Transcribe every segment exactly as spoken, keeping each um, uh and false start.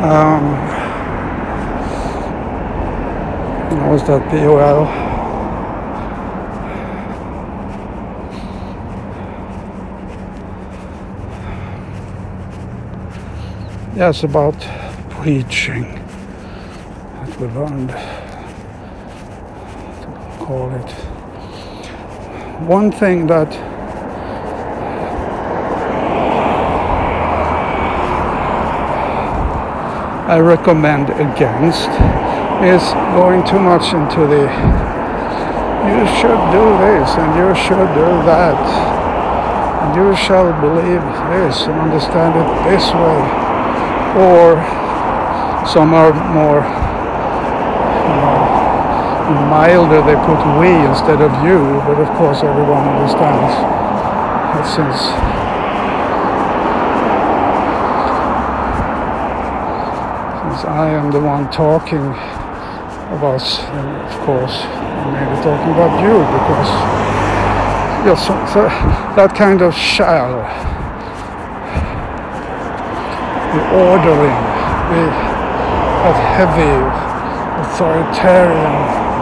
Um, what was that? P O L. Yes, about preaching. That we learned to call it. One thing that I recommend against is going too much into the you should do this and you should do that and you shall believe this and understand it this way, or some are more, you know, milder, they put we instead of you, but of course everyone understands that since I am the one talking of us, and of course I'm maybe talking about you, because you're so, so, that kind of shall, the ordering, the that heavy authoritarian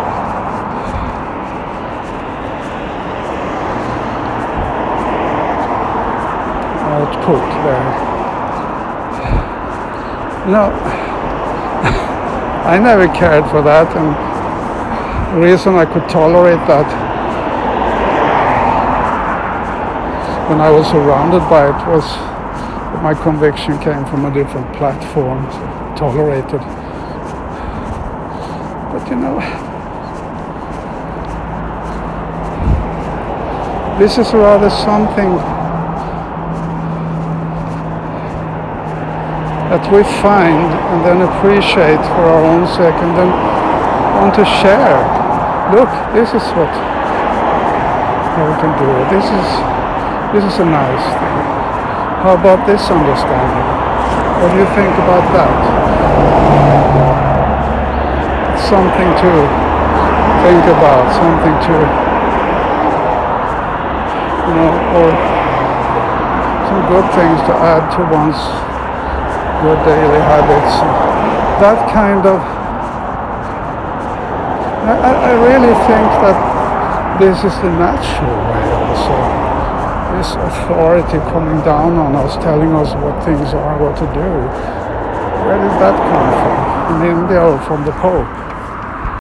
output there. No. I never cared for that, and the reason I could tolerate that when I was surrounded by it was that my conviction came from a different platform, so I tolerated. But you know, this is rather something that we find and then appreciate for our own sake and then want to share. Look, this is what how we can do it. This is this is a nice thing. How about this understanding? What do you think about that? It's something to think about, something to, you know, or some good things to add to one's good daily habits. That kind of, I, I really think that this is the natural way also. This authority coming down on us, telling us what things are, what to do. Where did that come from? In India or from the Pope?